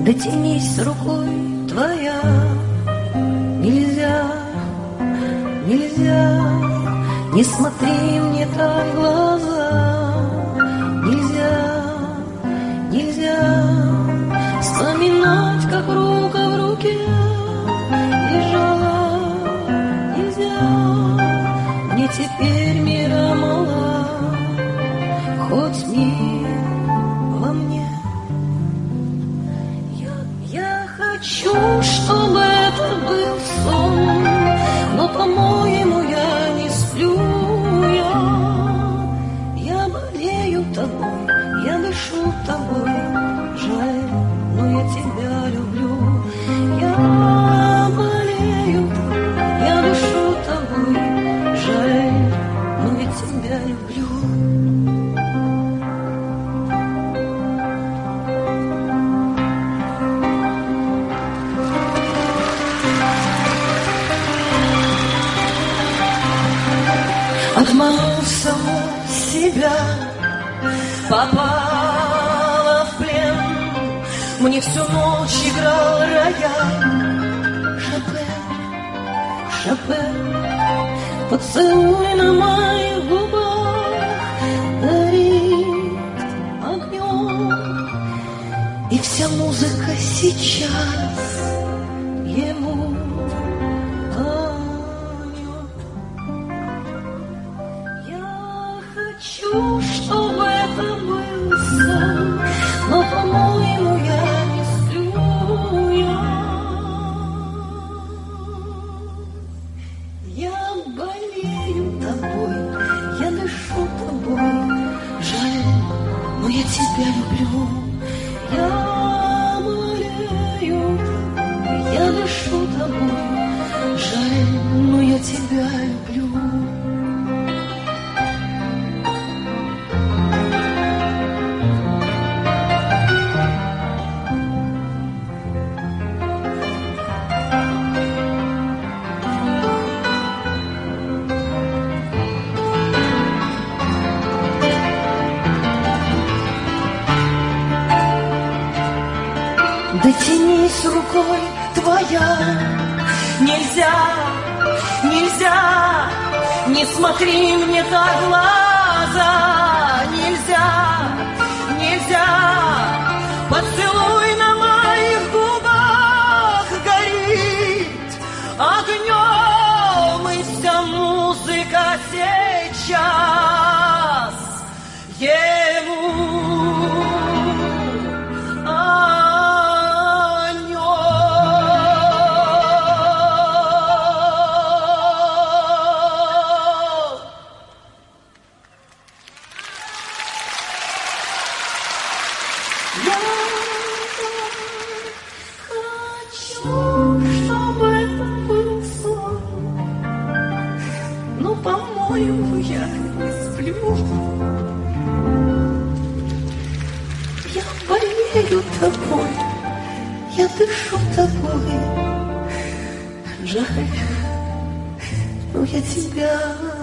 дотянись рукой твоя. Нельзя, нельзя, не смотри мне так в глаза. Нельзя, нельзя вспоминать, как рука в руке лежала. Нельзя, мне теперь мира мало, хоть мир во мне. Я хочу, чтобы это был сон, но, по-моему, я не сплю. Я болею тобой, я дышу тобой. Жаль, но я тебя люблю. Я болею тобой, я дышу тобой. Жаль, но я тебя люблю. Обманул саму себя, попала в плен. Мне всю ночь играл рояль. Шопен, Шопен, поцелуй на моих губах горит огнем. И вся музыка сейчас ему хочу, чтобы это был сон, но, по-моему, я не сплю. Я болею тобой, я дышу тобой. Жаль, но я тебя люблю. Я болею тобой, я дышу тобой. Жаль, но я тебя люблю. Дотянись рукой твоя. Нельзя, нельзя, не смотри мне так в глаза. Нельзя, нельзя, поцелуй на моих губах горит огнем. И вся музыка сейчас ему. Я хочу, чтобы это был сон, но, по-моему, я не сплю. Я болею тобой, я дышу тобой. Жаль, но я тебя